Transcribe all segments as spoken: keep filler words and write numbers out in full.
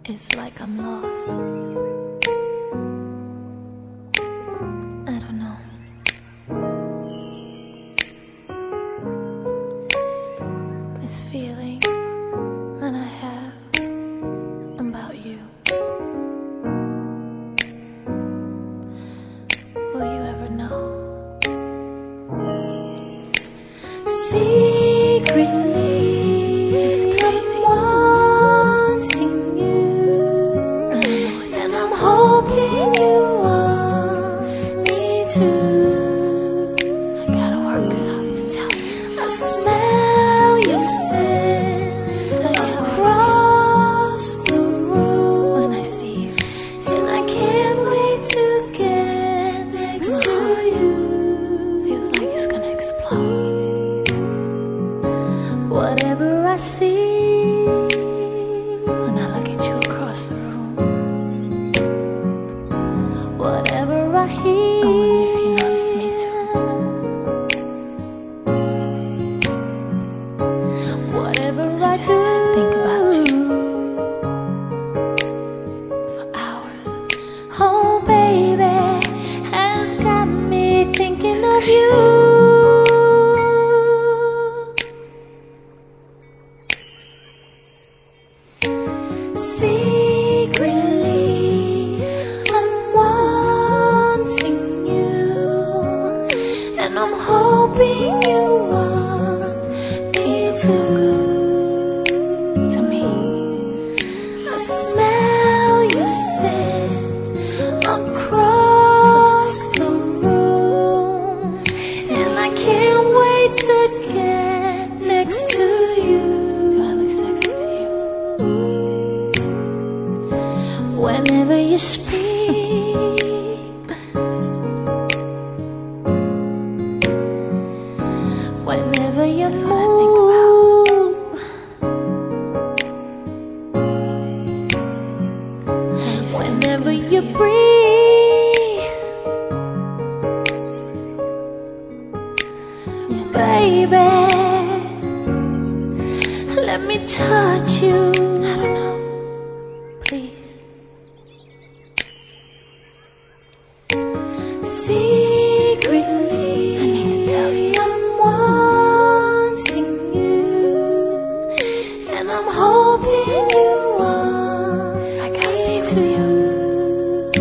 It's like I'm lost. I don't know. This feeling that I have about you. Will you ever know? Secretly hoping you want me to. I gotta work it up to tell you. I smell your scent across the room when I see you, and I can't wait to get next to you. Feels like it's gonna explode. Whatever I see when I look at you across the room, whatever I hear, I wonder if you notice me too. Whatever I, I just do, think about you for hours. Oh baby, has got me thinking of you. Secretly I'm hoping you want me to. To me, I smell your scent across the room, and I can't wait to get next to you. Do I look sexy to you? Whenever you speak, whenever you That's move, whenever you breathe, yeah, baby, let me touch you. I don't know, please. Secretly, I need to tell you, I'm hoping you want I gotta be with you.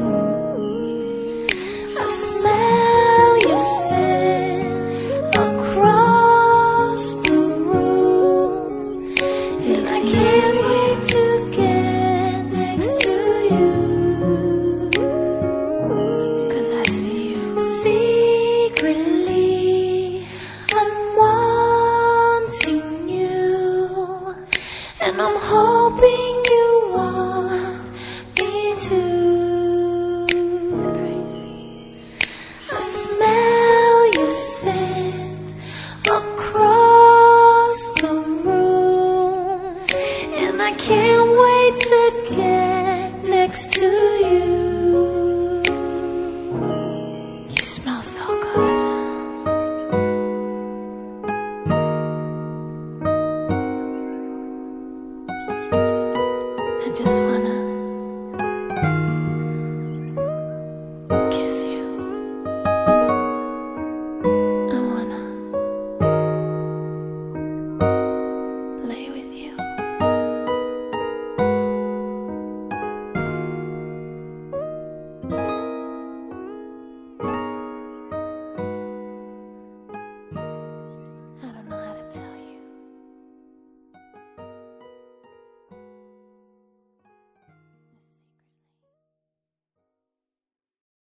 I smell your scent across the room, and I can't wait to get next to you. Cause I see you. Secretly, I'm wanting you, and I'm hoping